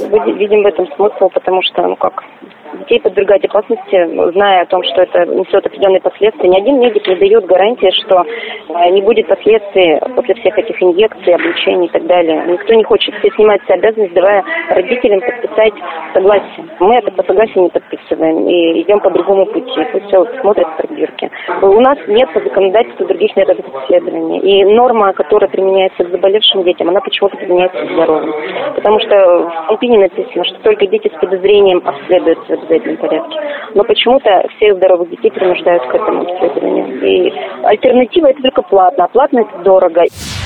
видим в этом смысл, потому что, детей подвергать опасности, зная о том, что это несет определенные последствия. Ни один медик не дает гарантии, что не будет последствий после всех этих инъекций, облучений и так далее. Никто не хочет. Все снимают с себя обязанность, давая родителям подписать согласие. Мы это по согласию не подписываем и идем по другому пути. Пусть все смотрят в пробирке. У нас нет по законодательству других методов исследования. И норма, которая применяется к заболевшим детям, она почему-то применяется к здоровым. Потому что в Алпине написано, что только дети с подозрением обследуются в обязательном порядке. Но почему-то всех здоровых детей принуждают к этому обследованию. И альтернатива это только платно, а платно это дорого.